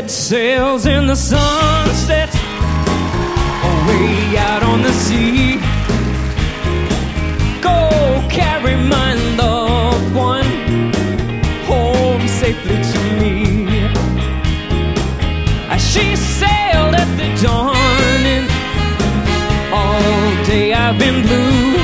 set sails in the sunset, way out on the sea. Go carry my loved one home safely to me. As she sailed at the dawning, all day I've been blue.